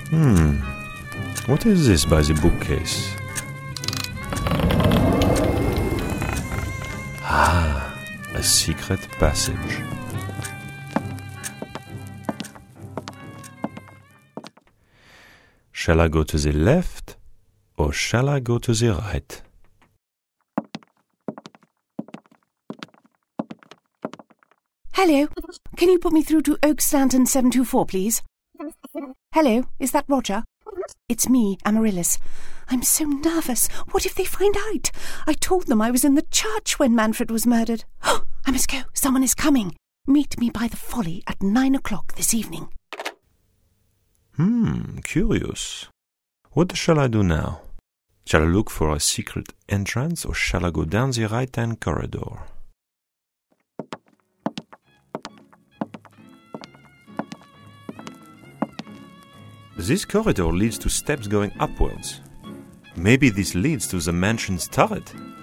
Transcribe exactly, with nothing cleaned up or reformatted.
Hmm. What is this by the bookcase? Ah, a secret passage. Shall I go to the left or shall I go to the right? Hello, can you put me through to Oak Stanton seven two four, please? Hello, is that Roger? It's me, Amaryllis. I'm so nervous. What if they find out? I told them I was in the church when Manfred was murdered. Oh, I must go. Someone is coming. Meet me by the Folly at nine o'clock this evening. Hmm, curious. What shall I do now? Shall I look for a secret entrance or shall I go down the right-hand corridor? This corridor leads to steps going upwards. Maybe this leads to the mansion's turret.